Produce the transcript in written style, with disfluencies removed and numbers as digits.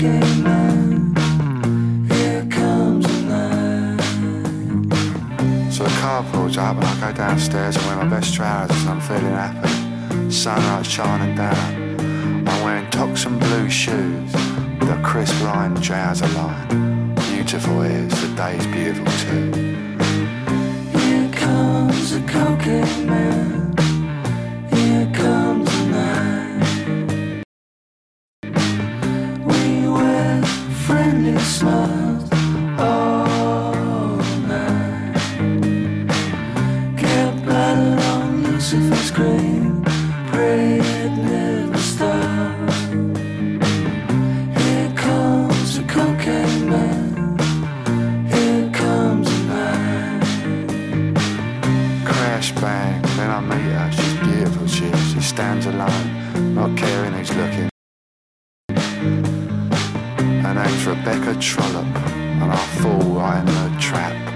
cocaine man. Here comes the night. So the car pulls up and I go downstairs and wear my best trousers and I'm feeling happy. Sunlight shining down. I'm wearing Toxin blue shoes with a crisp line trouser line. Beautiful is, the day's beautiful too. Here comes the cocaine man. Here comes the night. We wear friendly smiles all night. Get bladdered on Lucifer's grave. Pray it never stops. Here comes the cocaine man. Here comes the night. Crash bang, then I meet her, she's beautiful, she stands alone, not caring who's looking. Her name's Rebecca Trollope, and I fall right in her trap.